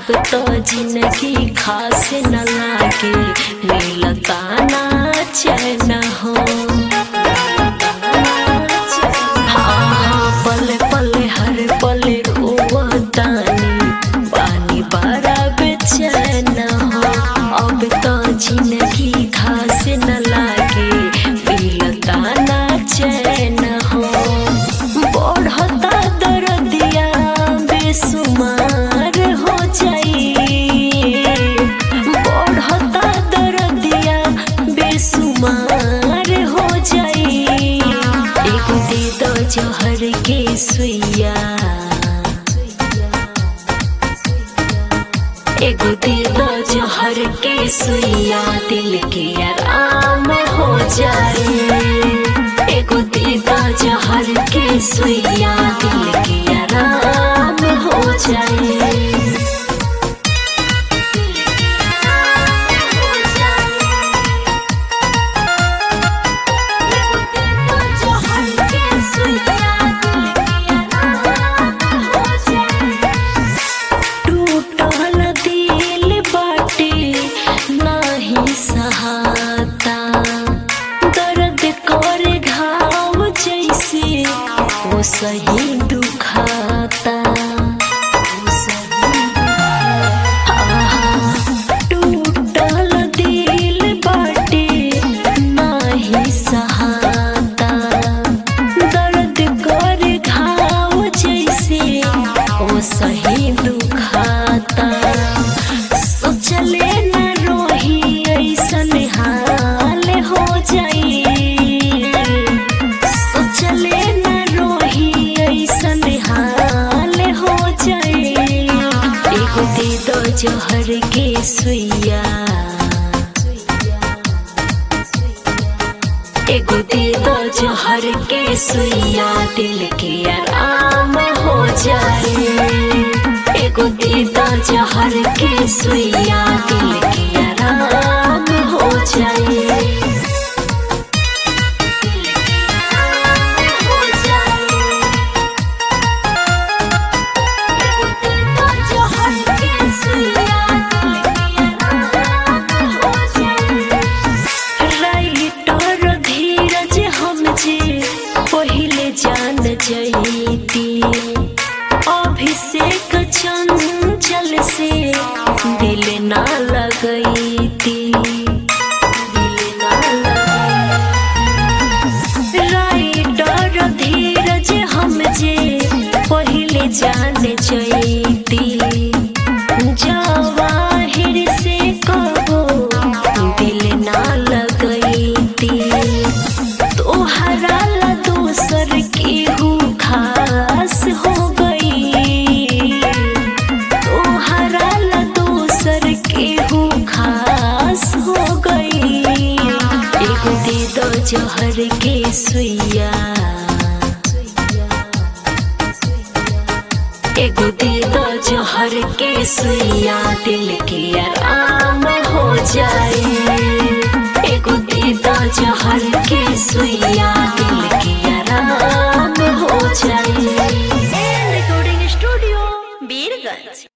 अब तो जिंदगी खास न लागे, मिलता ना चैन हो। हाँ, पल पल हर पल रोवतानी, पानी बड़ा बेचैन हो। अब तो जिंदगी खास न लागे, मिलता ना चैन हो। बढ़ता दर्दिया बेसुमार हो जाई, बढ़ता दर्दिया बेसुमार हो जाई। एगो दे दो जहर के सुइया, एगो दे दो जहर के सुइया, दिल के आराम हो जाए। एगो दे दो जहर के सुइया, दिल के आराम हो जाए। सहाता दर्द कर घाव जैसे वो सही दुखाता, टूटल दिल बाटे नाही सहाता, दर्द कर घाव जैसे वो सही दुखाता। सोचले हाल हो जाई, सोचले न रोही ऐसन हाल हो जाई। एगो दे दो जहर के सुइया, एगो दे दो जहर के सुइया, दिल के आराम हो जाए। एगो दे दो जहर के सुइया, दिल के आराम हो जाए। राइटर धीरज हम जे पहिले जान जईती, अभिषेक चंचल से दिल ना लगईती, दिल ना लगईती। राइटर धीरज हम जे पहिले जान जईती, जवाहिर से कहो दिल ना लगईती। तोहरा ला दोसर केहू खास हो गई, तोहरा ला दोसर केहू खास हो गई। एगो दे दो जहर के सुइया, एगो दे दो जहर के सुइया, दिल के आराम हो जाए। एगो दे दो जहर के सुइया, दिल के आराम हो जाए। Recording studio Birgunj.